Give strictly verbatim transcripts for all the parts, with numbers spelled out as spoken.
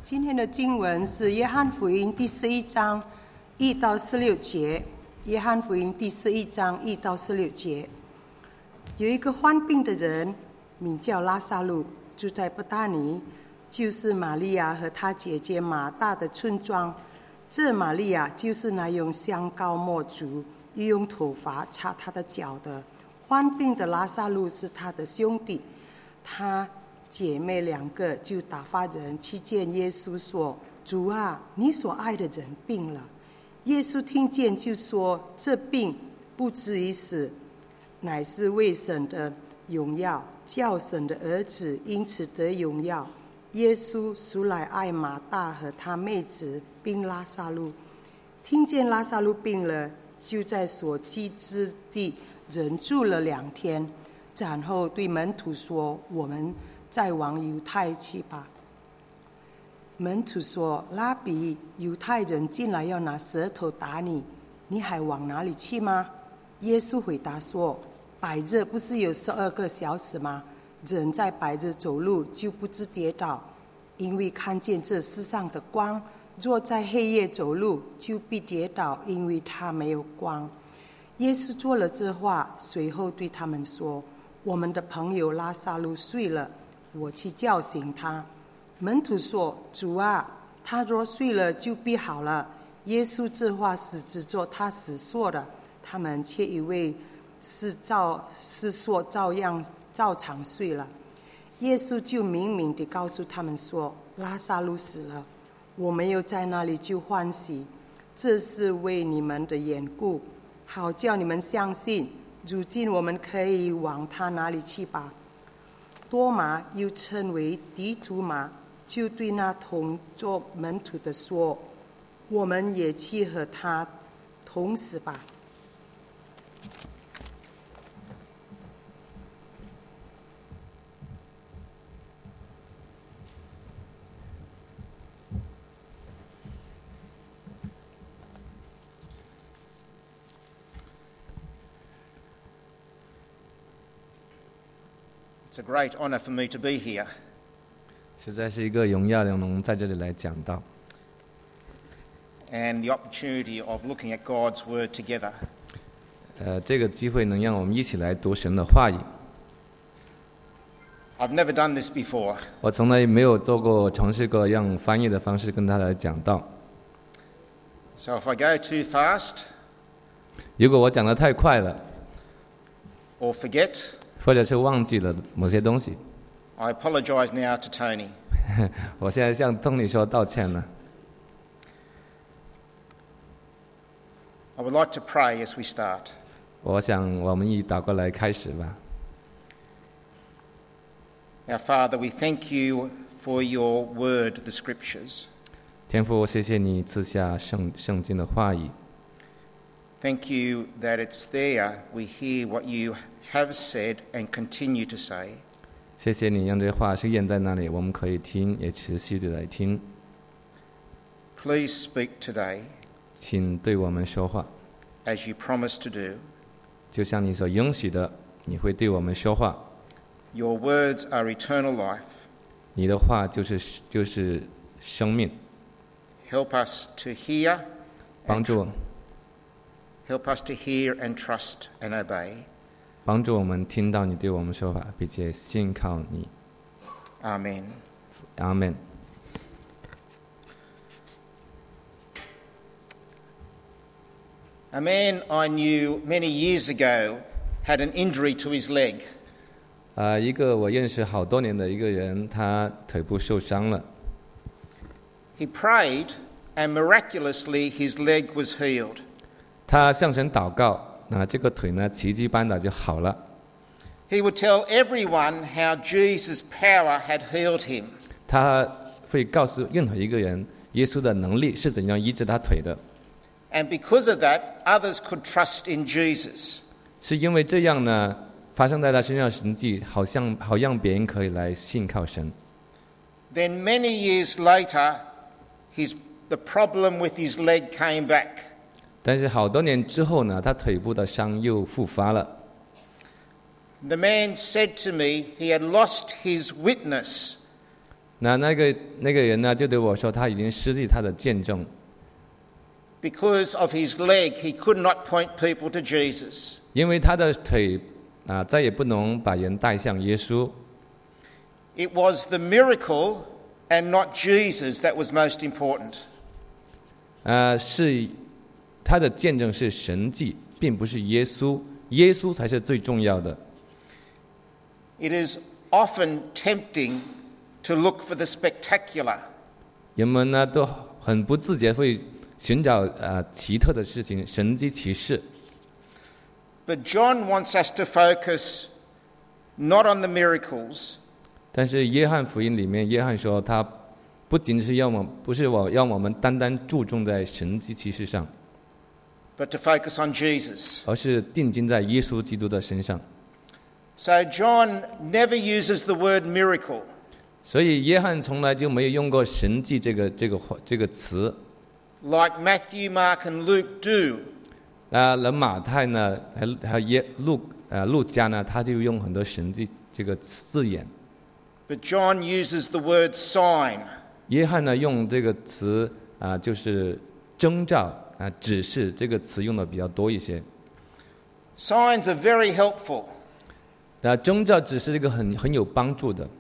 今天的经文是约翰福音第十一章一到十六节。约翰福音第十一章一到十六节，有一个患病的人，名叫拉撒路，住在伯大尼，就是玛利亚和她姐姐马大的村庄。这玛利亚就是那用香膏抹足，又用头发擦她的脚的。患病的拉撒路是她的兄弟，她姐妹两个就打发人去见耶稣，说：主啊，你所爱的人病了。耶稣听见就说：这病不至于死，乃是为神的荣耀，叫神的儿子因此得荣耀。耶稣素来爱马大和他妹子，并拉撒路。听见拉撒路病了，就在所去之地忍住了两天，然后对门徒说：我们再往犹太去吧。门徒说：拉比，犹太人进来要拿舌头打你，你还往哪里去吗？耶稣回答说：百日不是有十二个小时吗？人在百日走路就不知跌倒，因为看见这世上的光；若在黑夜走路，就必跌倒，因为他没有光。耶稣说了这话，随后对他们说：我们的朋友拉撒路睡了，我去叫醒他。门徒说：主啊，他若睡了，就必好了。耶稣这话是指着他所说的，他们却以为是照是说照样照常睡了。耶稣就明明地告诉他们说：拉撒路死了，我没有在那里就欢喜，这是为你们的缘故，好叫你们相信。如今我们可以往他那里去吧。多马又称为迪图马，就对那同作门徒的说：我们也去和他同死吧。 It's a great honour for me to be here. 实在是一个荣耀能在这里来讲道， And the opportunity of looking at God's Word together. 呃，这个机会能让我们一起来读神的话语。 I've never done this before. 我从来没有做过尝试过用翻译的方式跟他来讲道。 So if I go too fast 如果我讲得太快了， or forget, 或者是忘记了某些东西， I apologise now to Tony. 我现在向Tony说道歉了。 I would like to pray as we start. 我想我们以祷告来开始吧。 Our Father, we thank you for your word, the Scriptures. 天父，谢谢你赐下圣圣经的话语。 Thank you that it's there we hear what you have said and continue to say. 谢谢你让这话是印在那里，我们可以听，也持续的来听。 Please speak today 请对我们说话， as you promised to do. 就像你所应许的，你会对我们说话。 Your words are eternal life. 你的话就是就是生命。 Help us to hear 帮 and 助 help us to hear and trust and obey. 帮助我们听到你对我们说法，并且信靠你。 Amen. 阿们。 A man I knew many years ago had an injury to his leg. 啊、一个我认识好多年的一个人，他腿部受伤了。 He prayed and miraculously his leg was healed. 他向神祷告，那这个腿呢，奇迹般的就好了。 He would tell everyone how Jesus' power had healed him. 他会告诉任何一个人，耶稣的能力是怎样医治他腿的。 And because of that, others could trust in Jesus. 是因为这样呢，发生在他身上的神迹，好像好让别人可以来信靠神。 Then many years later, his, the problem with his leg came back. 但是好多年之后呢，他腿部的伤又复发了。 The man said to me he had lost his witness 那那个那个人呢，就对我说，他已经失去他的见证， Because of his leg, he could not point people to Jesus. 因为他的腿啊，再也不能把人带向耶稣。 It was the miracle and not Jesus that was most important. 呃，是他的见证是神迹，并不是耶稣，耶稣才是最重要的。 It is often tempting to look for the spectacular. 人们呢都很不自觉会寻找呃奇特的事情，神迹奇事。 But John wants us to focus not on the miracles, 但是约翰福音里面，约翰说他不仅是要我不是我要我们单单注重在神迹奇事上， but to focus on Jesus. 而是定睛在耶稣基督的身上。 So John never uses the word miracle. 所以约翰从来就没有用过神迹这个这个这个词。 Like Matthew, Mark, and Luke do. 那人马太呢，还还耶路呃路加呢，他就用很多神迹这个字眼。 But John uses the word sign. 约翰呢用这个词啊、就是征兆啊、指示这个词用的比较多一些。 Signs are very helpful. 那征兆指示这个很很有帮助的。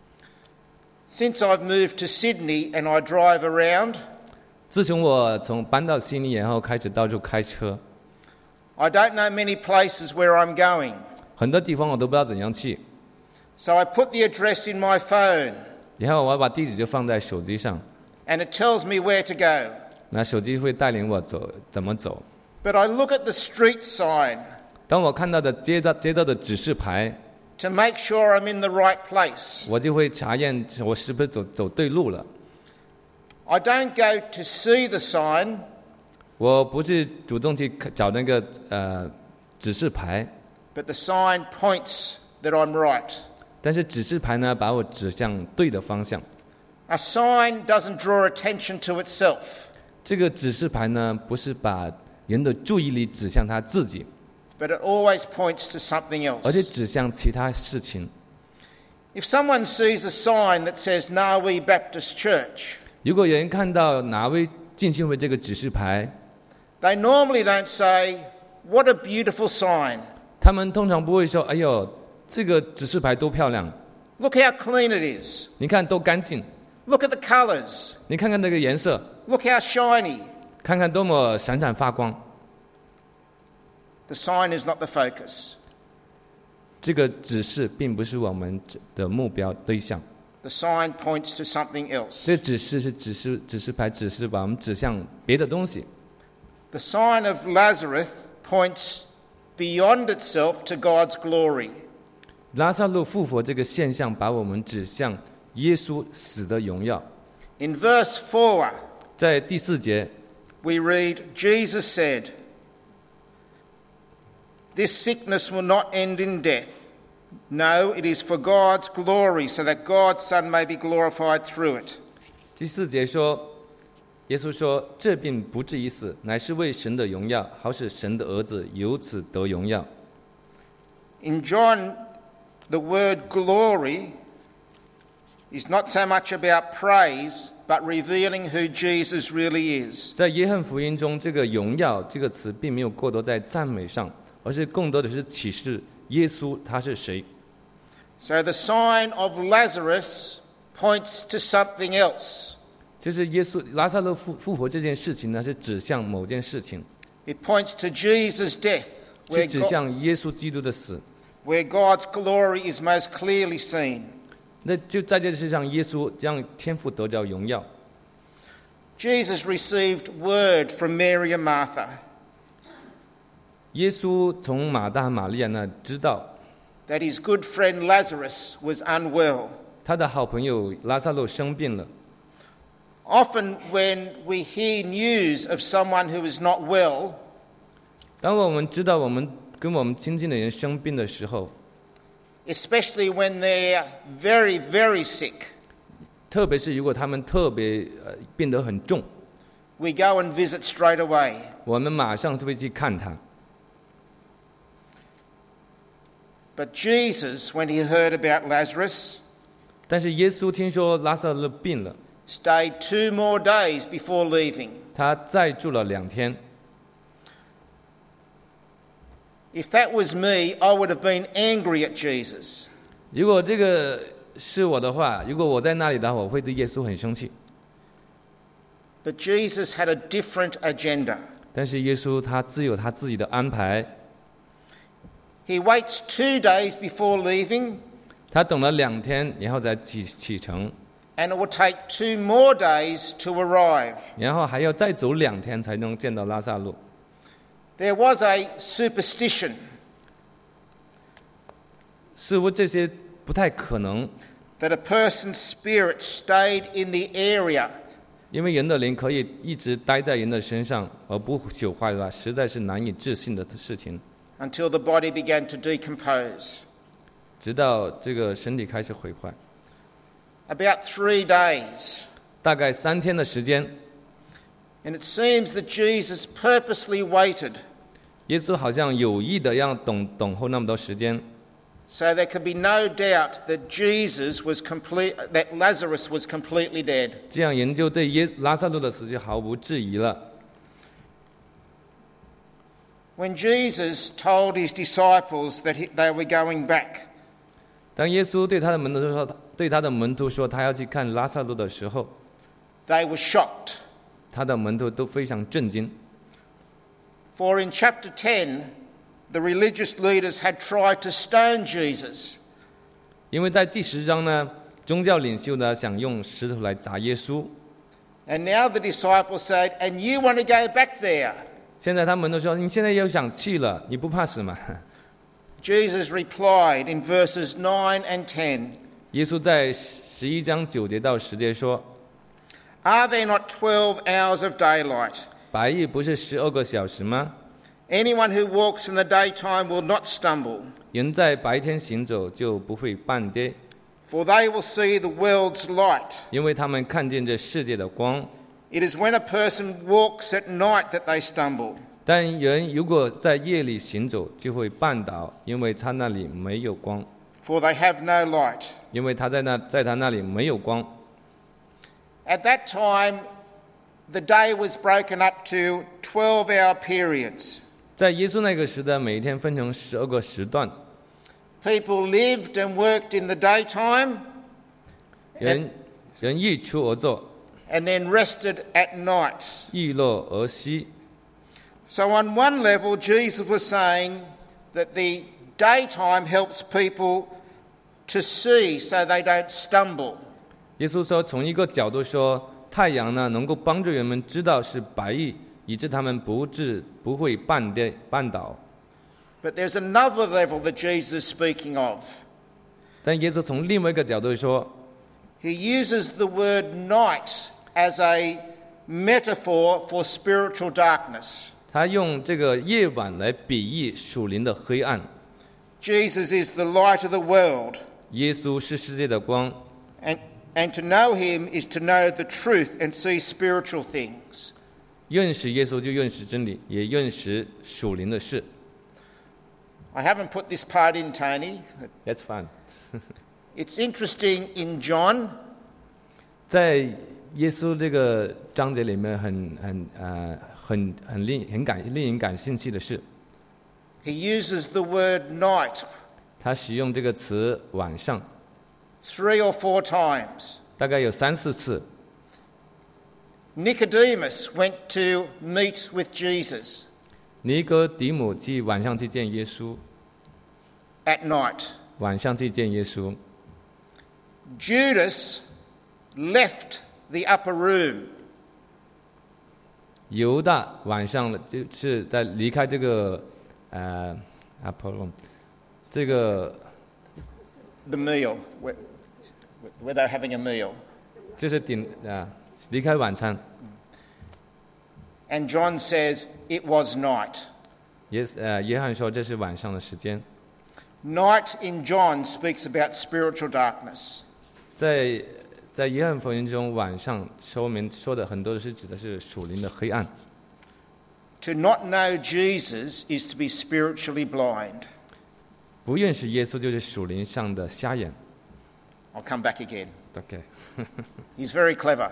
Since I've moved to Sydney and I drive around, 自从我从搬到悉尼然后开始到处开车， I don't know many places where I'm going. 很多地方我都不知道怎样去， So I put the address in my phone 然后我要把地址就放在手机上， and it tells me where to go. 那手机会带领我走怎么走。 But I look at the street sign 当我看到的街道街道的指示牌， to make sure I'm in the right place. 我就会查验我是不是走走对路了。 I don't go to see the sign, 我不是主动去找那个呃指示牌， but the sign points that I'm right. 但是指示牌呢把我指向对的方向。 A sign doesn't draw attention to itself, 这个指示牌呢不是把人的注意力指向他自己， but it always points to something 而且 else. 指向其他事情。 If someone sees a sign that says Nawi Baptist Church, 如果有人看到哪位浸信会这个指示牌， they normally don't say, "What a beautiful sign. 他们通常不会说：“哎呦，这个指示牌多漂亮！ Look how clean it is. 你看多干净， Look at the colours. 你看看那个颜色， Look how shiny." 看看多么闪闪发光。” The sign is not the focus. 这个指示并不是我们的目标对象， The sign points to something else. 这指示是指示指示牌指示把我们指向别的东西。 The sign of Lazarus points beyond itself to God's glory. 拉萨路复活这个现象把我们指向耶稣死的荣耀。 In verse four, 在第四节， we read, Jesus said, "This sickness will not end in death. No, it is for God's glory, so that God's Son may be glorified through it." 第四节说，耶稣说：“这病不至于死，乃是为神的荣耀，好使神的儿子由此得荣耀。” In John, the word glory is not so much about praise, but revealing who Jesus really is. 在约翰福音中，这个荣耀这个词并没有过多在赞美上，而是更多的是启示耶稣他是谁。 So the sign of Lazarus points to something else. 就是耶稣拉萨路复复活这件事情呢，是指向某件事情， It points to Jesus' death, 是 where, 指 God, 向耶稣基督的死。 where God's glory is most clearly seen. 那就在这世上，耶稣让天父得着荣耀。 Jesus received word from Mary and Martha 耶稣从马大和玛利亚那知道， that his good friend Lazarus was unwell. 他的好朋友拉萨路生病了。 Often when we hear news of someone who is not well, 当我们知道我们跟我们亲近的人生病的时候， especially when they're very, very sick, 特别是如果他们特别呃病得很重， we go and visit straight away. 我们马上就会去看他。 But Jesus, when he heard about Lazarus, 但是耶稣听说拉萨路病了， stayed two more days before leaving. 他再住了两天。 If that was me, I would have been angry at Jesus. 如果这个是我的话，如果我在那里的话，我会对耶稣很生气。 But Jesus had a different agenda. 但是耶稣他自有他自己的安排， He waits two days before leaving, 他等了两天，然后再启启程， and it will take two more days to arrive. 然后还要再走两天才能见到拉萨路。 There was a superstition 似乎这些不太可能， that a person's spirit stayed in the area 因为人的灵可以一直待在人的身上而不朽坏的话，实在是难以置信的事情。 until the body began to decompose. 直到这个身体开始毁坏， About three days. 大概三天的时间， And it seems that Jesus purposely waited 耶稣好像有意的让等等候那么多时间， so there could be no doubt that Jesus was complete, that Lazarus was completely dead. 这样人就对耶拉萨路的死就毫无质疑了。 When Jesus told his disciples that he, they were going back, 当耶稣对他的门徒说，对他的门徒说他要去看拉萨路的时候， they were shocked. 他的门徒都非常震惊。 For in chapter ten, the religious leaders had tried to stone Jesus. 因为在第十章呢，宗教领袖呢想用石头来砸耶稣， And now the disciples said, and you want to go back there? 现在他们都说你现在又想去了，你不怕死吗？ Jesus replied in verses nine and ten, 耶稣在十一章九节到十节说， Are there not twelve hours of daylight? 白日不是十二个小时吗？ Anyone who walks in the daytime will not stumble, 人在白天行走就不会半跌， for they will see the world's light. 因为他们看见这世界的光。 It is when a person walks at night that they stumble. 但人如果在夜里行走，就会绊倒，因为他那里没有光， For they have no light. 因为他在那在他那里没有光。 At that time, the day was broken up to twelve-hour periods. 在耶稣那个时代，每一天分成十二个时段， People lived and worked in the daytime 人人日出而作， and then rested at night. 日落而息。 So on one level, Jesus was saying that the daytime helps people to see so they don't stumble. 耶稣说，从一个角度说，太阳呢能够帮助人们知道是白日，以致他们不致不会绊跌绊倒。 But there's another level that Jesus is speaking of. 但耶稣从另外一个角度说， He uses the word night as a metaphor for spiritual darkness. 他用这个夜晚来比喻属灵的黑暗。 Jesus is the light of the world, 耶稣是世界的光， and, and to know him is to know the truth and see spiritual things. 认识耶稣就认识真理，也认识属灵的事。 I haven't put this part in, Tony. That's fun 。 It's interesting in John, 在耶稣这个章节里面很，很呃很很令很感令人感兴趣的是， he uses the word night 他使用这个词“晚上 three or four times. ”， 大概有三四次。 Nicodemus went to meet with Jesus 尼哥底母去晚上去见耶稣， at night. 晚上去见耶稣。 Judas left the upper room. 犹大晚上就是在离开这个呃阿波罗这个 The meal, where, where they're having a meal. 就是顶啊离开晚餐。 And John says it was night. 耶呃约翰说这是晚上的时间。 Night in John speaks about spiritual darkness. 在在约翰福音中，晚上说明说的很多的是指的是属灵的黑暗。 To not know Jesus is to be spiritually blind. 不认识耶稣就是属灵上的瞎眼。 I'll come back again. OK， He's very clever.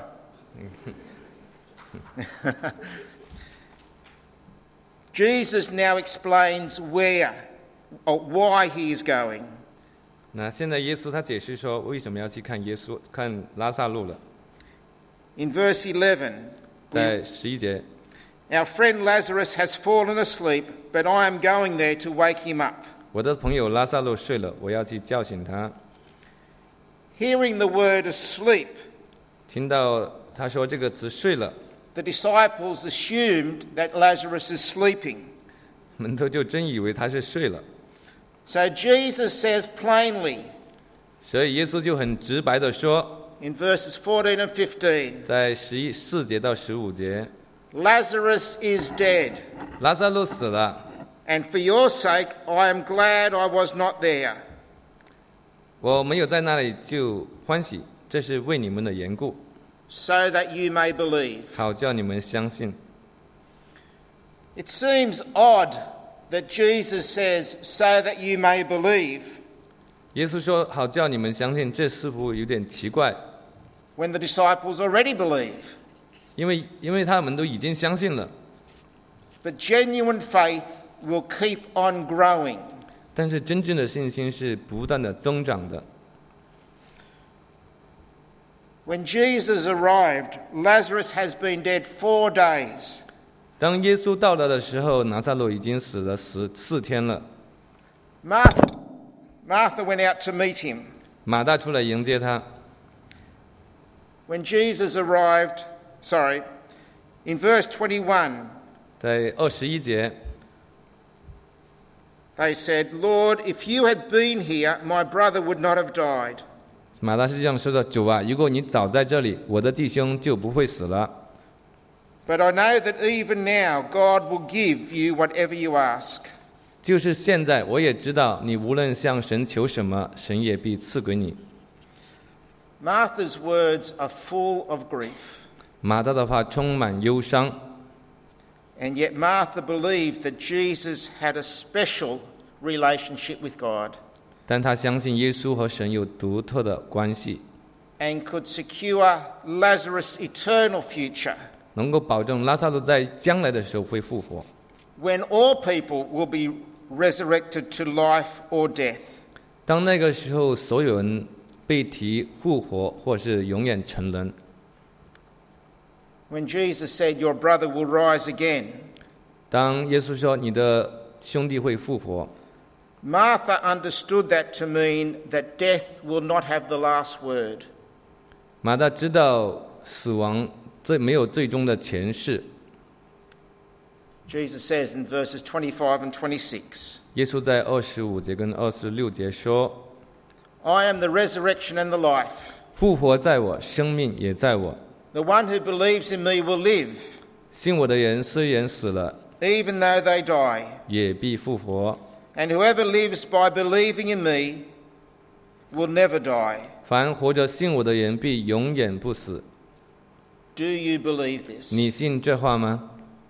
Jesus now explains where or why he is going. 那现在耶稣他解释说为什么要去看耶稣看拉撒路了。 In verse eleven, 在十一节， our friend Lazarus has fallen asleep, but I am going there to wake him up. 我的朋友拉撒路睡了，我要去叫醒他。 Hearing the word asleep, 听到他说这个词睡了， the disciples assumed that Lazarus is sleeping. 门徒就真以为他是睡了， So Jesus says plainly 所以耶稣就很直白的说， in verses fourteen and fifteen, 在十一四节到十五节， Lazarus is dead, 拉撒路死了， and for your sake I am glad I was not there, 我没有在那里就欢喜，这是为你们的缘故， so that you may believe. 好叫你们相信。 It seems odd that Jesus says, so that you may believe, 耶稣说好叫你们相信，这似乎有点奇怪， when the disciples already believe. 因为因为他们都已经相信了， But genuine faith will keep on growing. 但是真正的信心是不断的增长的。 When Jesus arrived, Lazarus has been dead four days. 当耶稣到来的时候，拿撒路已经死了十四天了。 Martha, Martha went out to meet him. 马大出来迎接他。 When Jesus arrived, sorry, in verse twenty-one, 在二十一节， they said, Lord, if you had been here, my brother would not have died. 马大是这样说的：“主啊，如果你早在这里，我的弟兄就不会死了。 But I know that even now God will give you whatever you ask. 就是现在，我也知道，你无论向神求什么，神也必赐给你。” Martha's words are full of grief. 马大的话充满忧伤， And yet Martha believed that Jesus had a special relationship with God 但他相信耶稣和神有独特的关系， and could secure Lazarus' eternal future 能够保证拉撒路在将来的时候会复活， when all people will be resurrected to life or death. 当那个时候所有人被提复活或是永远沉沦。 When Jesus said, Your brother will rise again, 当耶稣说你的兄弟会复活， Martha understood that to mean that death will not have the last word. 马大知道死亡最没有最终的诠释。 Jesus says in verses twenty-five and twenty-six, 耶稣在二十五节跟二十六节说， I am the resurrection and the life. 复活在我，生命也在我。 The one who believes in me will live, 信我的人虽然死了， even though they die. 也必复活。 And whoever lives by believing in me will never die. 凡活着信我的人，必永远不死。 Do you believe this? 你信这话吗？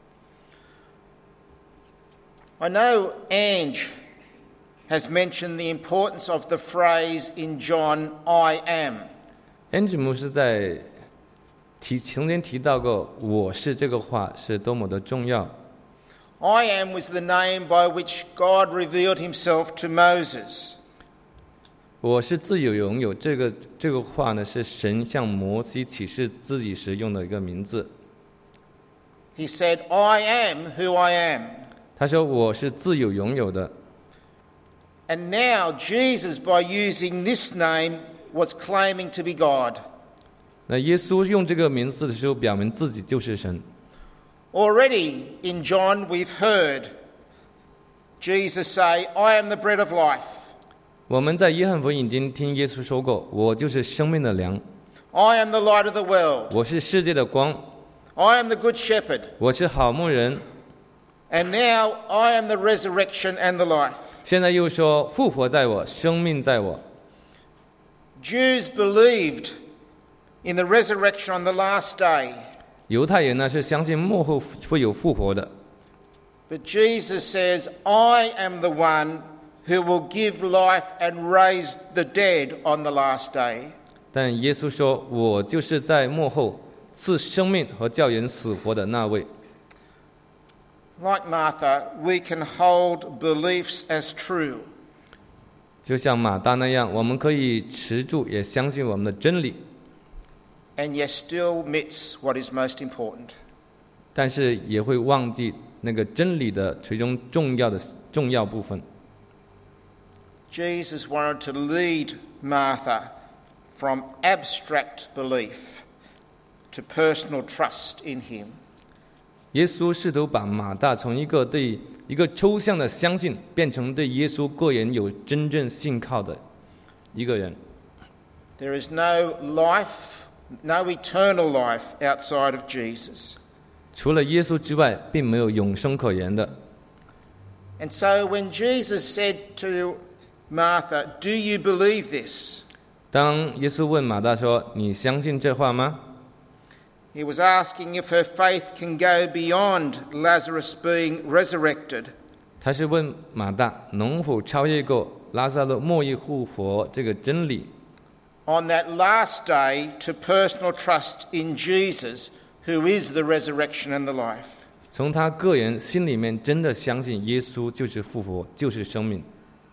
I know Ange has mentioned the importance of the phrase in John, I am. 安吉姆是在提曾经提到过，我是这个话是多么的重要。 I am was the name by which God revealed himself to Moses. 我是自有拥有，这个这个话呢，是神向摩西启示自己时用的一个名字。 He said, I am who I am. 他说我是自有拥有的。 And now Jesus, by using this name, was claiming to be God. 那耶稣用这个名字的时候，表明自己就是神。 Already in John we've heard Jesus say, I am the bread of life. 我们在约翰福音已经听耶稣说过，我就是生命的粮， I am the light of the world. 我是世界的光， I am the good shepherd. 我是好牧人。 And now I am the resurrection and the life. 现在又说复活在我，生命在我。 Jews believed in the resurrection on the last day. 犹太人呢是相信末后会有复活的， But Jesus says, I am the one who will give life and raise the dead on the last day. 但耶稣说：“我就是在末后赐生命和叫人死活的那位。” Like Martha, we can hold beliefs as true. 就像马大那样，我们可以持住，也相信我们的真理， and yet still miss what is most important. 但是也会忘记那个真理的其中重要的重要部分。 Jesus wanted to lead Martha from abstract belief to personal trust in him. 耶稣试图把马大从一个对一个抽象的相信，变成对耶稣个人有真正信靠的一个人。 There is no life, no eternal life outside of Jesus. 除了耶稣之外，并没有永生可言的。 And so when Jesus said to Martha, "Do you believe this?" 当耶稣问马大说：“你相信这话吗？” He was asking if her faith can go beyond Lazarus being resurrected. 他是问马大能否超越过拉撒路末日复活这个真理。 On that last day, to personal trust in Jesus, who is the resurrection and the life. 从他个人心里面真的相信耶稣就是复活，就是生命。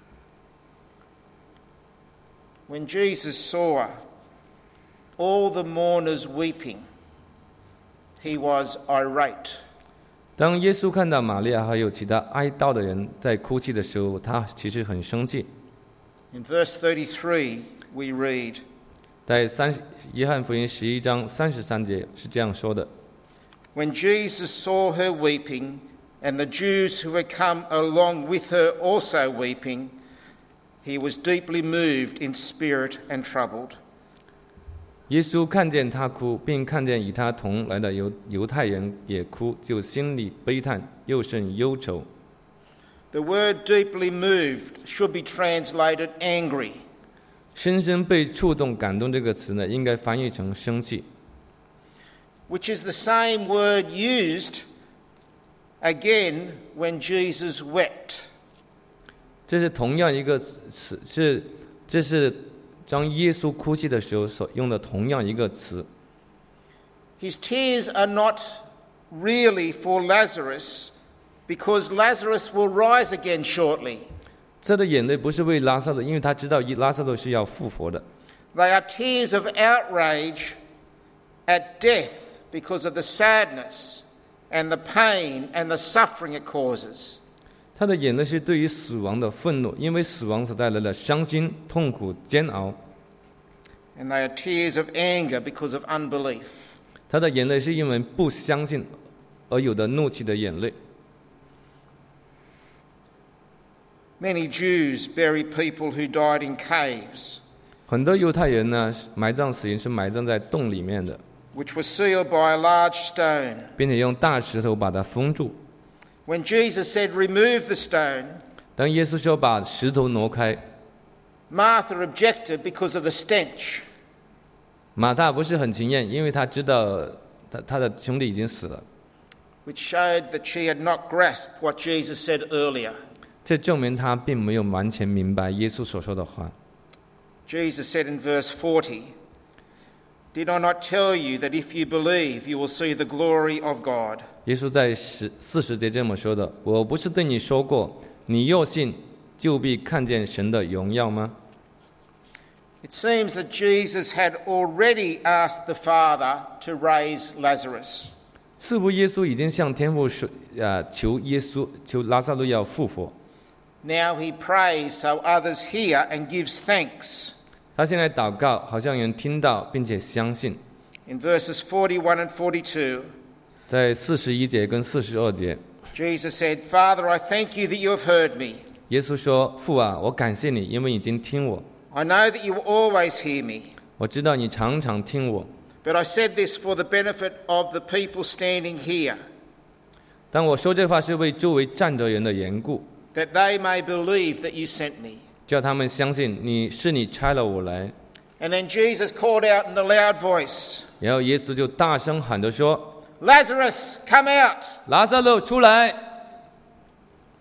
When Jesus saw all the mourners weeping, he was irate. 当耶稣看到玛利亚还有其他哀悼的人在哭泣的时候，他其实很生气。 In verse thirty-three, we read, 在三约翰福音十一章三十三节是这样说的 When Jesus saw her weeping, and the Jews who had come along with her also weeping, he was deeply moved in spirit and troubled. 耶稣看见他哭，并看见与他同来的犹犹太人也哭，就心里悲叹，又甚忧愁。 The word deeply moved should be translated angry. 深深被触动、感动这个词呢，应该翻译成生气， which is the same word used again when Jesus wept. 这是同样一个词，是这是当耶稣哭泣的时候所用的同样一个词。 His tears are not really for Lazarus, because Lazarus will rise again shortly. 他的眼泪不是为拉撒路，因为他知道拉撒路是要复活的。 They are tears of outrage at death because of the sadness and the pain and the suffering it causes. 他的眼泪是对于死亡的愤怒，因为死亡所带来的伤心、痛苦、煎熬。 And they are tears of anger because of unbelief. 他的眼泪是因为不相信而有的怒气的眼泪。 Many Jews bury people who died in caves, 很多犹太人呢，埋葬死人是埋葬在洞里面的， which were sealed by a large stone. 并且用大石头把它封住。 When Jesus said, "Remove the stone," 当耶稣说把石头挪开， Martha objected because of the stench. 马大不是很情愿，因为他知道他他的兄弟已经死了。 which showed that she had not grasped what Jesus said earlier. 这证明他并没有完全明白耶稣所说的话。 Jesus said in verse forty, "Did I not tell you that if you believe, you will see the glory of God?" 耶稣在十四十节这么说的：“我不是对你说过，你若信，就必看见神的荣耀吗？” It seems that Jesus had already asked the Father to raise Lazarus. 似乎耶稣已经向天父说，呃，求耶稣，求拉撒路要复活。 Now he prays so others hear and gives thanks. 他现在祷告，好像人听到并且相信。 In verses forty-one and forty-two, 在四十一节跟四十二节， Jesus said, "Father, I thank you that you have heard me. 耶稣说：“父啊，我感谢你，因为已经听我。 I know that you will always hear me. 我知道你常常听我。 But I said this for the benefit of the people standing here, 但我说这话是为周围站着人的缘故， that they may believe that you sent me." 叫他们相信你是你差了我来。 And then Jesus called out in a loud voice, 然后耶稣就大声喊着说 "Lazarus, come out!" 拉撒路出来。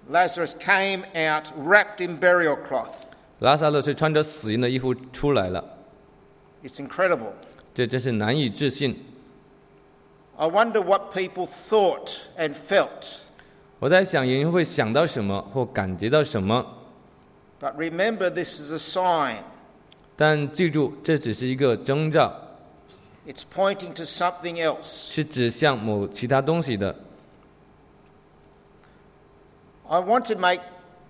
Lazarus came out wrapped in burial cloth. 拉撒路是穿着死人的衣服出来了， It's incredible. 这真是难以置信。 I wonder what people thought and felt. 我在想人会想到什么或感觉到什么， But remember, this is a sign. 但记住，这只是一个征兆， It's pointing to something else. 是指向某其他东西的。 I want to make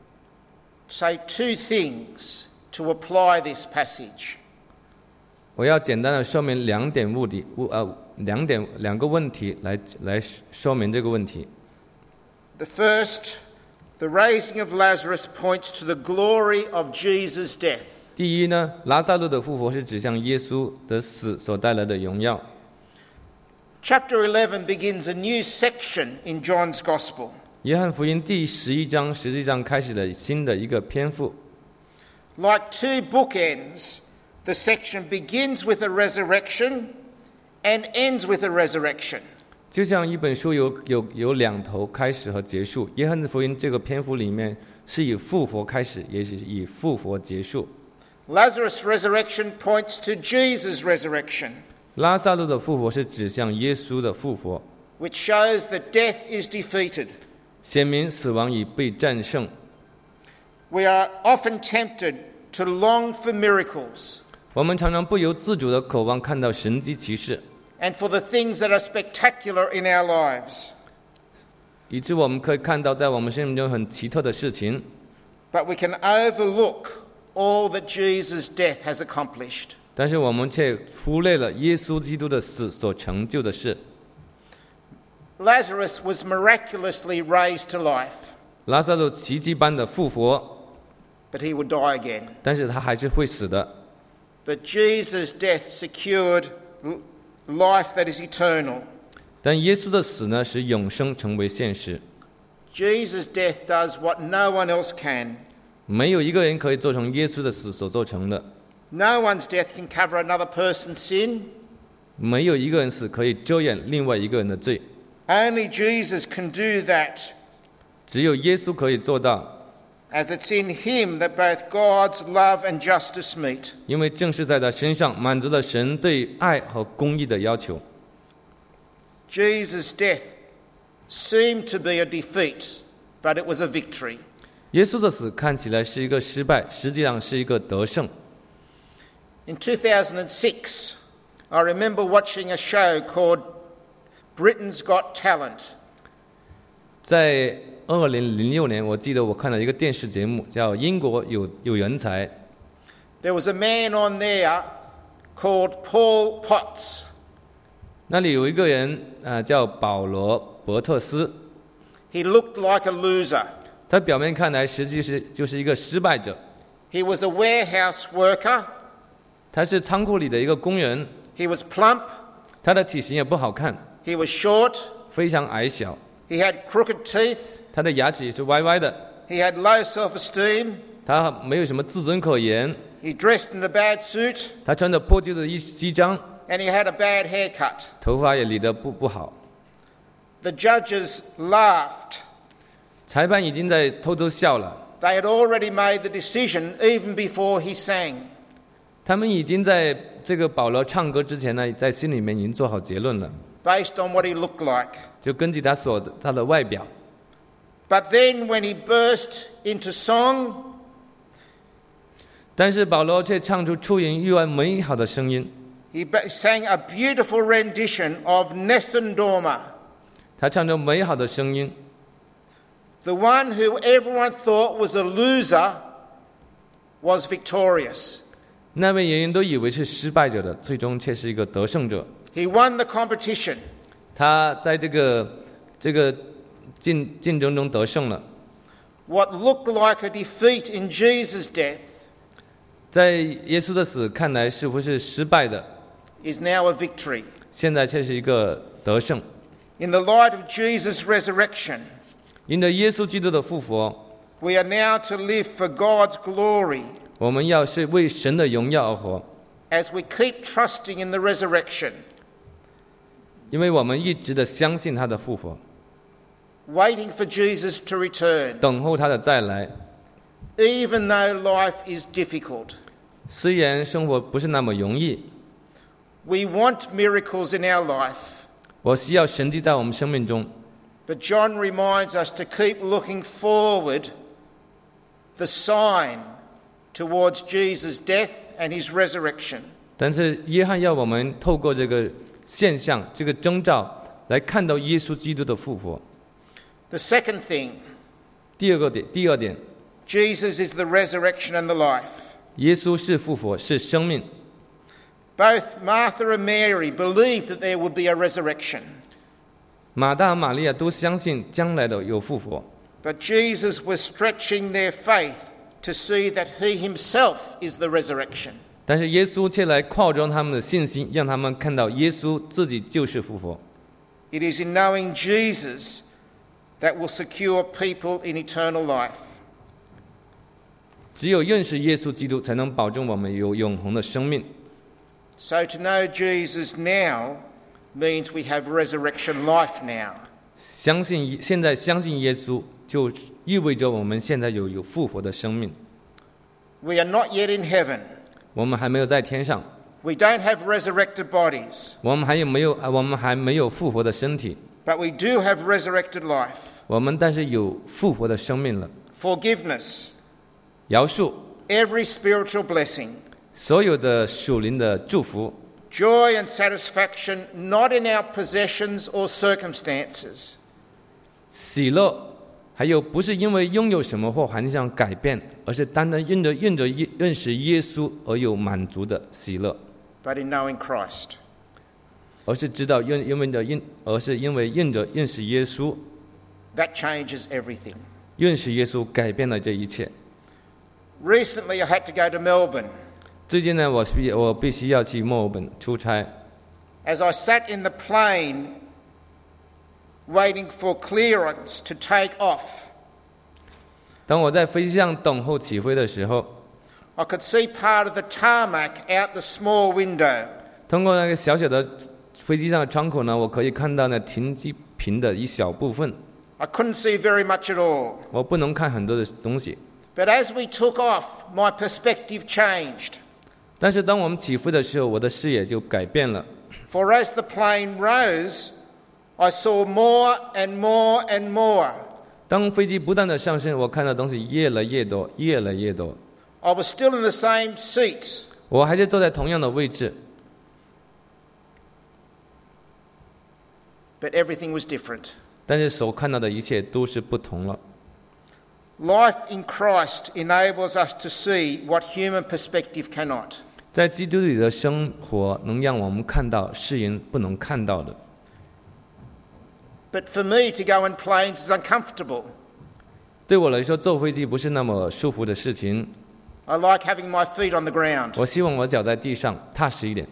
say two things to apply this passage. 我要简单的说明两点目的，呃，两点两个问题来来说明这个问题。 The first, the raising of Lazarus points to the glory of Jesus' death. 第一呢，拉撒路的复活是指向耶稣的死所带来的荣耀。 Chapter eleven begins a new section in John's Gospel. 约翰福音第十一章实际上开始了新的一个篇幅， Like two bookends, the section begins with a resurrection and ends with a resurrection. 就像一本书有有有两头开始和结束。约翰福音这个篇幅里面是以复活开始，也是以复活结束。 Lazarus' resurrection points to Jesus' resurrection, 拉撒路的复活是指向耶稣的复活， which shows that death is defeated. 显明死亡已被战胜。 We are often tempted to long for miracles 我们常常不由自主地渴望看到神迹奇事， and for the things that are spectacular in our lives. 以致我们可以看到在我们生命中很奇特的事情， But we can overlook all that Jesus' death has accomplished. 但是我们却忽略了耶稣基督的死所成就的事。 Lazarus was miraculously raised to life, 拉撒路奇迹般的复活， but he would die again. 但是他还是会死的。 But Jesus' death secured l- life that is eternal. 但耶稣的死呢，使永生成为现实。 Jesus' death does what no one else can. 没有一个人可以做成耶稣的死所做成的， No one's death can cover another person's sin. 没有一个人死可以遮掩另外一个人的罪， Only Jesus can do that, 只有耶稣可以做到， as it's in him that both God's love and justice meet. 因为正是在他身上满足了神对爱和公义的要求。 Jesus' death seemed to be a defeat, but it was a victory. 耶稣的死看起来是一个失败，实际上是一个得胜。 In two thousand six, I remember watching a show called Britain's Got Talent. 在二零零六年，我记得我看了一个电视节目，叫《英国有有人才》。 There was a man on there called Paul Potts. 那里有一个人，呃，叫保罗·伯特斯， He looked like a loser. 他表面看来实际是就是一个失败者。 He was a warehouse worker. 他是仓库里的一个工人， He was plump. 他的体型也不好看， He was short. 非常矮小， He had crooked teeth. 他的牙齿也是歪歪的， He had low self-esteem. 他没有什么自尊可言， He dressed in a bad suit. 他穿着破旧的衣西装， And he had a bad haircut. 头发也理得不不好。 The judges laughed. 裁判已经在偷偷笑了， They had already made the decision even before he sang. 他们已经在这个保罗唱歌之前呢，在心里面已经做好结论了， Based on what he looked like. 就根据他所他的外表。 But then when he burst into song, 但是保罗却唱出出人意外美好的声音， he sang a beautiful rendition of Nessun Dorma, 他唱出美好的声音。 the one who everyone thought was a loser was victorious. 那位人人都以为是失败者的，最终却是一个得胜者。 He won the competition. 他在这个这个竞竞争中得胜了。 What looked like a defeat in Jesus' death 在耶稣的死看来似乎是失败的， is now a victory. 现在却是一个得胜。 In the light of Jesus' resurrection, 因着耶稣基督的复活， we are now to live for God's glory 我们要是为神的荣耀而活， as we keep trusting in the resurrection. 因为我们一直的相信他的复活。 waiting for Jesus to return, 等候他的再来。 even though life is difficult. 虽然生活不是那么容易， We want miracles in our life, 我需要神迹在我们生命中。 but John reminds us to keep looking forward, the sign towards Jesus' death and his resurrection. 但是约翰要我们透过这个现象、这个征兆来看到耶稣基督的复活。 The second thing, 第二个点，第二点， Jesus is the resurrection and the life. 耶稣是复活，是生命。 Both Martha and Mary believed that there would be a resurrection, 马大和玛利亚都相信将来的有复活， but Jesus was stretching their faith to see that he himself is the resurrection. 但是耶稣却来扩张他们的信心，让他们看到耶稣自己就是复活。 It is in knowing Jesus that will secure people in eternal life. 只有认识耶稣基督，才能保证我们有永恒的生命。 So to know Jesus now means we have resurrection life now. 相信现在相信耶稣，就意味着我们现在有有复活的生命。 We are not yet in heaven. 我们还没有在天上， We don't have resurrected bodies, 我们还有没有我们还没有复活的身体， but we do have resurrected life. 我们但是有复活的生命了。 Forgiveness, 饶恕 every spiritual blessing, 所有的属灵的祝福， joy and satisfaction not in our possessions or circumstances, 喜乐，还有不是因为拥有什么或环境上改变，而是单单因着因着认识耶稣而有满足的喜乐， but in knowing Christ. 而是知道因因为着因，而是因为因着认识耶稣， That changes everything. 认识耶稣改变了这一切。 Recently I had to go to Melbourne. 最近呢，我必我必须要去墨尔本出差。 As I sat in the plane waiting for clearance to take off, 当我在飞机上等候起飞的时候， I could see part of the tarmac out the small window. 通过那个小小的飞机上的窗口呢，我可以看到那停机坪的一小部分。 I couldn't see very much at all. 我不能看很多的东西， But as we took off, my perspective changed. 但是当我们起飞的时候，我的视野就改变了。 For as the plane rose, I saw more and more and more. 当飞机不断的上升，我看到东西越来越多，越来越多。 I was still in the same seat, 我还是坐在同样的位置， but everything was different. 但是所看到的一切都是不同了。 Life in Christ enables us to see what human perspective cannot. 在基督里的生活能让我们看到世人不能看到的。 But for me to go in planes is uncomfortable. 对我来说，坐飞机不是那么舒服的事情。 I like having my feet on the ground. 我希望我脚在地上，踏实一点。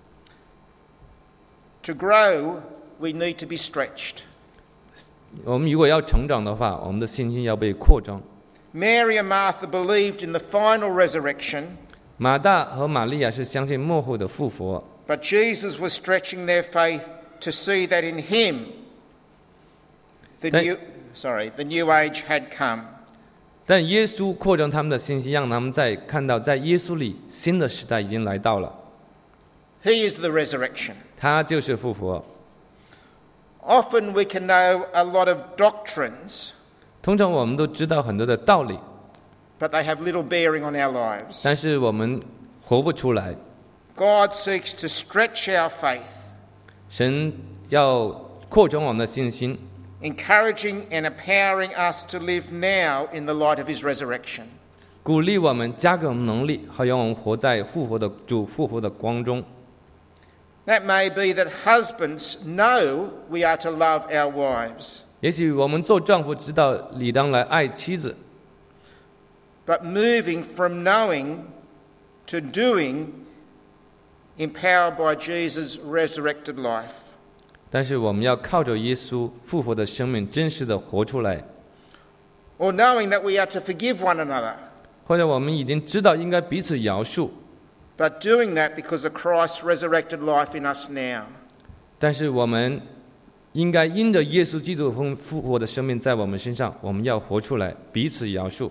To grow, we need to be stretched. 我们如果要成长的话，我们的信心要被扩张。 Mary and Martha believed in the final resurrection, 马大和玛利亚是相信末后的复活， but Jesus was stretching their faith to see that in him the Thank- new sorry, the new age had come. 但耶稣扩张他们的信心，让他们在看到在耶稣里新的时代已经来到了。 He is the resurrection. 他就是复活。 Often we can know a lot of doctrines, 通常我们都知道很多的道理， but they have little bearing on our lives. 但是我们活不出来。 God seeks to stretch our faith, 神要扩张我们的信心， encouraging and empowering us to live now in the light of his resurrection. 鼓励我们，加给我们能力，好让我们活在复活的主复活的光中。 That may be that husbands know we are to love our wives, 也许我们做丈夫知道理当来爱妻子， but moving from knowing to doing, empowered by Jesus' resurrected life. 但是我们要靠着耶稣复活的生命，真实的活出来。 Or knowing that we are to forgive one another, 或者我们已经知道应该彼此饶恕， but doing that because of Christ's resurrected life in us now. 但是我们应该因着耶稣基督复活的生命在我们身上，我们要活出来，彼此饶恕。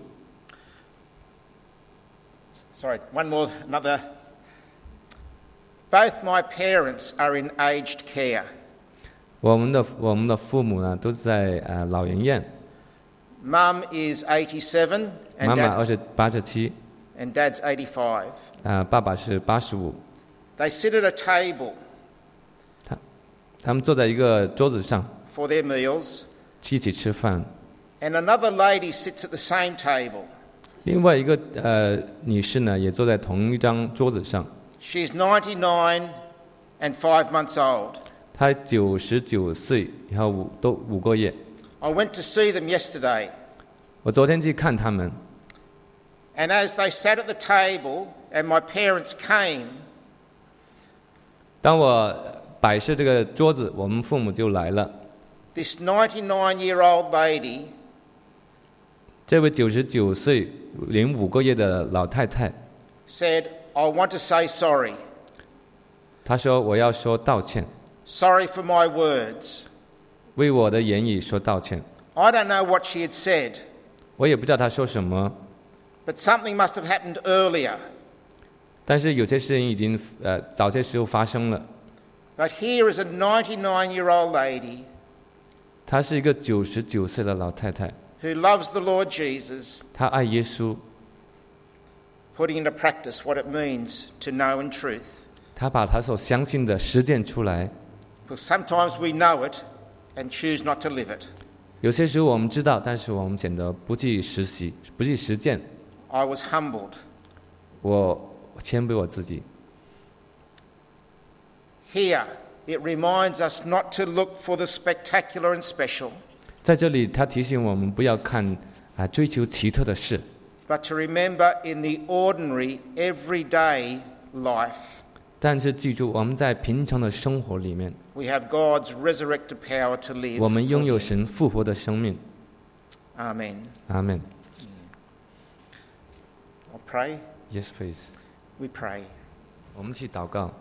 Sorry, one more, another. Both my parents are in aged care. 我们的我们的父母呢，都在呃老人院。 Mum is eighty-seven 妈 and 妈二 dad's, 十八十七， and dad's eighty-five. 呃，爸爸是八十五。 They sit at a table 他们坐在一个桌子上 for their meals, 一起吃饭。 and another lady sits at the same table. 另外一个呃女士呢，也坐在同一张桌子上。 She's ninety-nine and five months old. 她九十九岁，然后五都五个月。 I went to see them yesterday, 我昨天去看他们， and as they sat at the table and my parents came, 当我摆设这个桌子，我们父母就来了。 this ninety-nine-year-old lady 这位九十九岁零五个月的老太太， said, I want to say sorry. 她说：“我要说道歉， Sorry for my words. 为我的言语说道歉。 I don't know what she had said, ” 我也不知道她说什么， but something must have happened earlier. 但是有些事情已经呃早些时候发生了。 But here is a ninety-nine-year-old lady 她是一个九十九岁的老太太， who loves the Lord Jesus, 她爱耶稣， putting into practice what it means to know in truth. 她把她所相信的实践出来。 Because sometimes we know it and choose not to live it. 有些时候我们知道，但是我们选择不去实习，不去实践。 I was humbled. 我谦卑我自己。 Here, it reminds us not to look for the spectacular and special, 在这里，他提醒我们不要看啊追求奇特的事， but to remember in the ordinary, everyday life, 但是记住，我们在平常的生活里面， we have God's resurrected power to live. 我们拥有 for Him. 神复活的生命。 Amen. 阿门。 I'll pray. Yes, please。 We pray. 我们去祷告。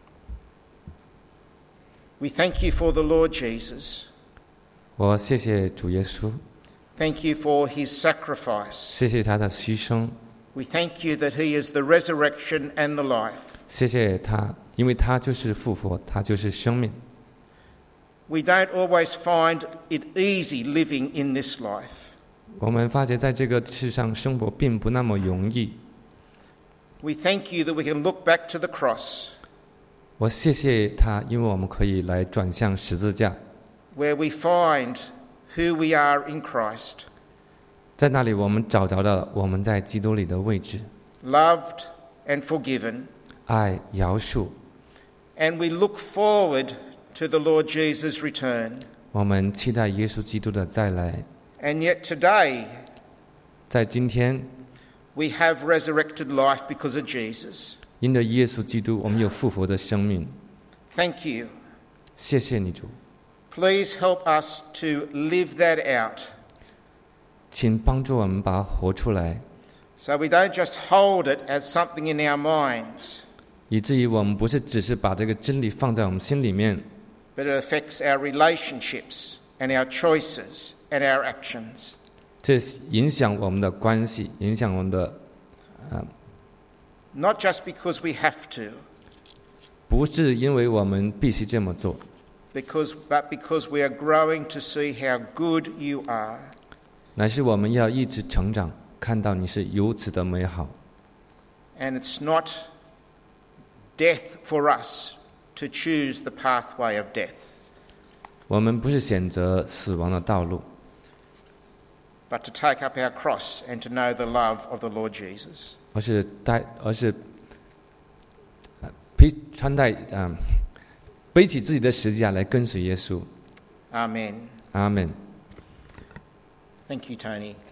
We thank you for the Lord Jesus. 我谢谢主耶稣， Thank you for his sacrifice. 谢谢他的牺牲， We thank you that he is the resurrection and the life. 谢谢他，因为他就是复活，他就是生命。 We don't always find it easy living in this life. 我们发觉在这个世上生活并不那么容易。 We thank you that we can look back to the cross, 我谢谢他，因为我们可以来转向十字架， where we find who we are in Christ, 在那里我们找着了我们在基督里的位置， loved and forgiven, 爱、饶恕。 and we look forward to the Lord Jesus' return. 我们期待耶稣基督的再来。 And yet today, 在今天， we have resurrected life because of Jesus. 因着耶稣基督，我们有复活的生命。 Thank you. 谢谢你主， Please help us to live that out, 请帮助我们把它活出来， so we don't just hold it as something in our minds, 以至于我们不是只是把这个真理放在我们心里面， but it affects our relationships and our choices and our actions. 这影响我们的关系，影响我们的， Not just because we have to, 不是因为我们必须这么做， because, but because we are growing to see how good you are. 乃是我们要一直成长，看到你是如此的美好。 And it's not death for us to choose the pathway of death, 我们不是选择死亡的道路， but to take up our cross and to know the love of the Lord Jesus. 而是带，而是呃披穿戴，嗯、背起自己的十字架来跟随耶稣。 Amen. 阿门。 Thank you, Tony.